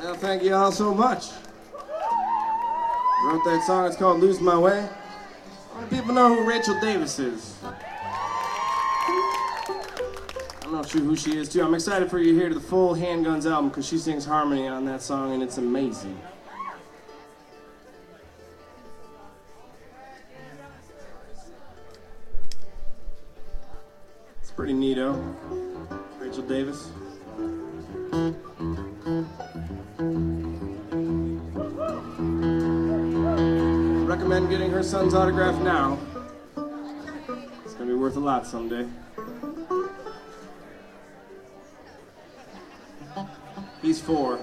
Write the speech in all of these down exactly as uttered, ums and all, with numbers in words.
Well, thank you all so much. Wrote that song, it's called Lose My Way. How many people know who Rachel Davis is? I'm not sure who she is too. I'm excited for you to hear the full Handguns album because she sings harmony on that song and it's amazing. It's pretty neato. Rachel Davis. Recommend getting her son's autograph now. It's gonna be worth a lot someday. He's four.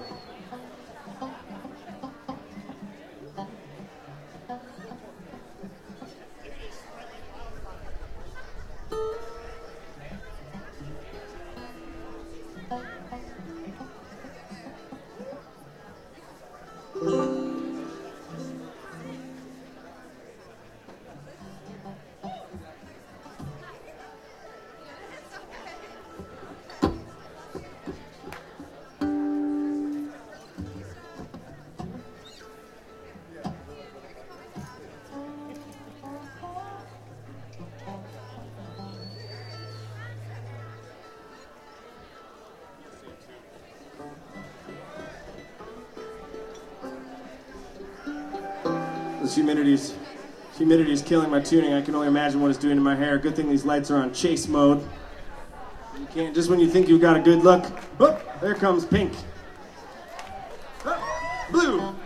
This humidity's, humidity's killing my tuning. I can only imagine what it's doing to my hair. Good thing these lights are on chase mode. You can't, just when you think you've got a good look, oh, there comes pink. Oh, blue.